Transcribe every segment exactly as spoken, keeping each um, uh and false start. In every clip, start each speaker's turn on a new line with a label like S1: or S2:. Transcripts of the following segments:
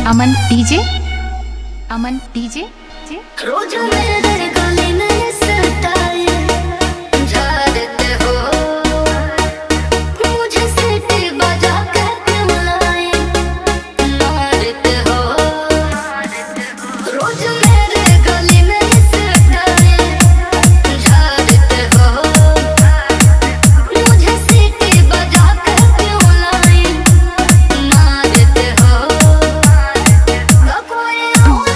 S1: अमन DJ Aman DJ
S2: रोज मेरे गले में सताए झाड़ते हो मुझे सीटी बजा कर क्यों लाए मारते हो रोज मेरे गले में सताए झाड़ते हो मुझे सीटी बजा कर क्यों लाए मारते हो कोई और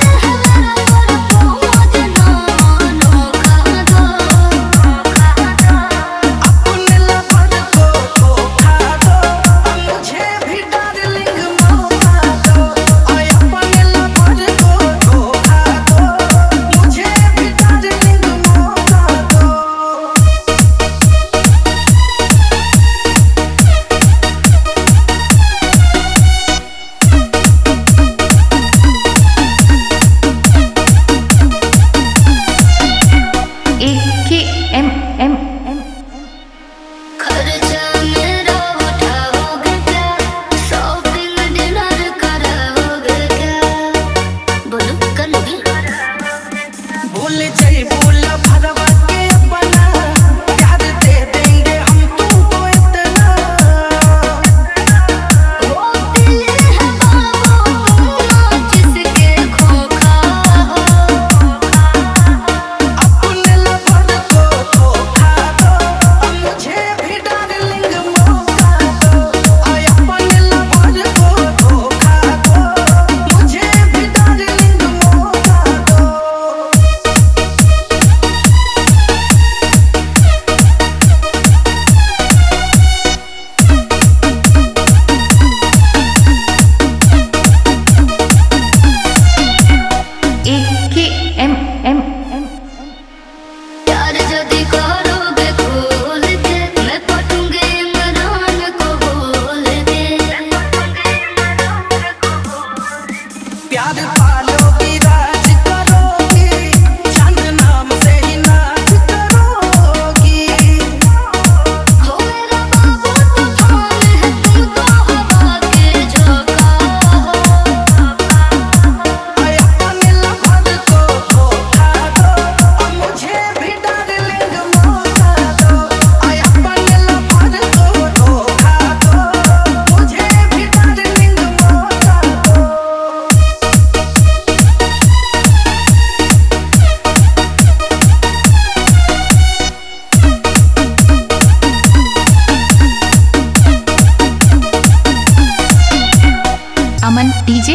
S1: Aman DJ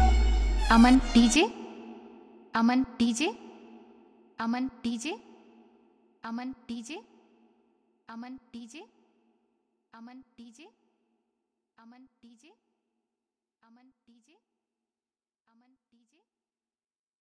S1: Aman DJ Aman DJ Aman DJ Aman DJ Aman DJ Aman DJ Aman DJ Aman DJ